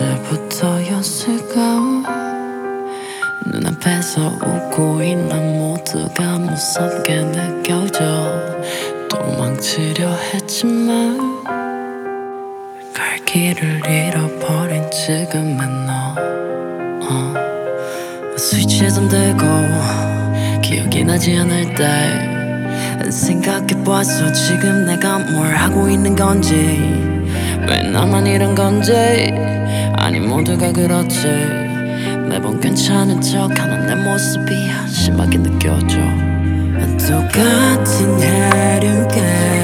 언제부터였을까 눈앞에서 웃고 있는 모두가 무섭게 느껴져 도망치려 했지만 갈 길을 잃어버린 지금의 너 스위치에 잠들고 기억이 나지 않을 때 생각해봤어 지금 내가 뭘 하고 있는 건지 왜 나만 이런 건지 아니 모두가 그렇지 매번 괜찮은 척하는 내 모습이 한심하게 느껴져 똑같은 하루가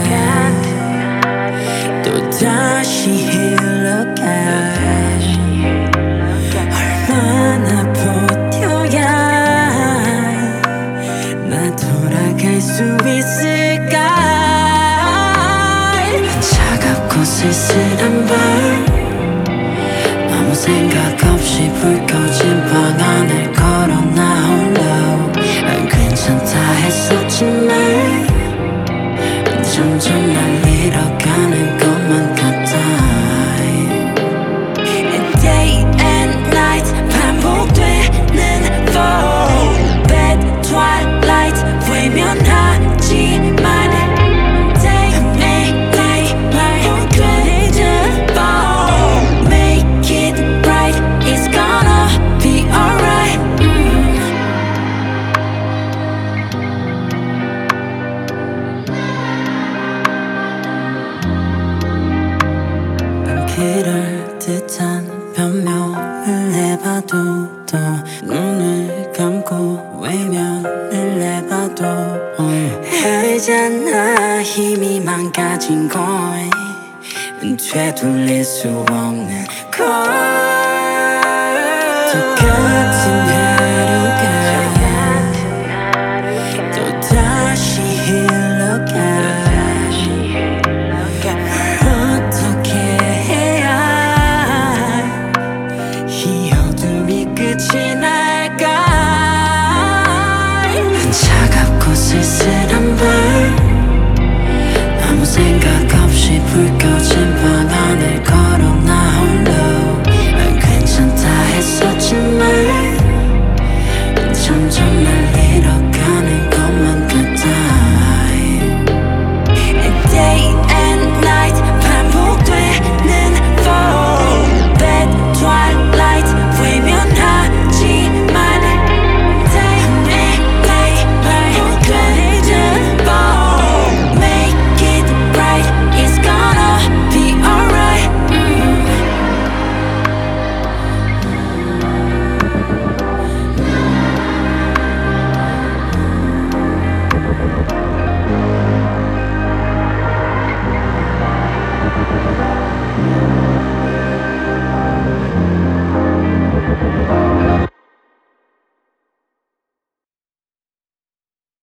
또다시 흘러가 얼마나 버텨야 나 돌아갈 수 있을까 차갑고 쓸쓸한 밤 아무 생각 없이 불 꺼진 방 안을 걸어 나 홀로 괜찮다 했었지만 점점 날 잃어가는 것만 같아 Day and night 반복되는 fall Bad twilight 외면하지만 그럴 듯한 변명을 해봐도 또 눈을 감고 외면을 해봐도 알잖아 힘이 망가진 걸 되돌릴 수 없는 걸 똑같은